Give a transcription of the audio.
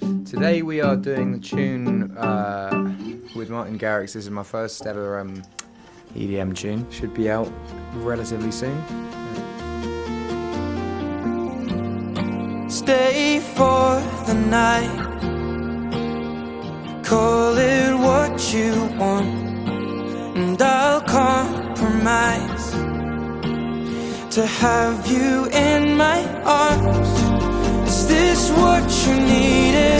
Today we are doing the tune with Martin Garrix. This is my first ever EDM tune. Should be out relatively soon. Stay for the night, call it what you want, and I'll compromise to have you in my arms. Is this what you needed?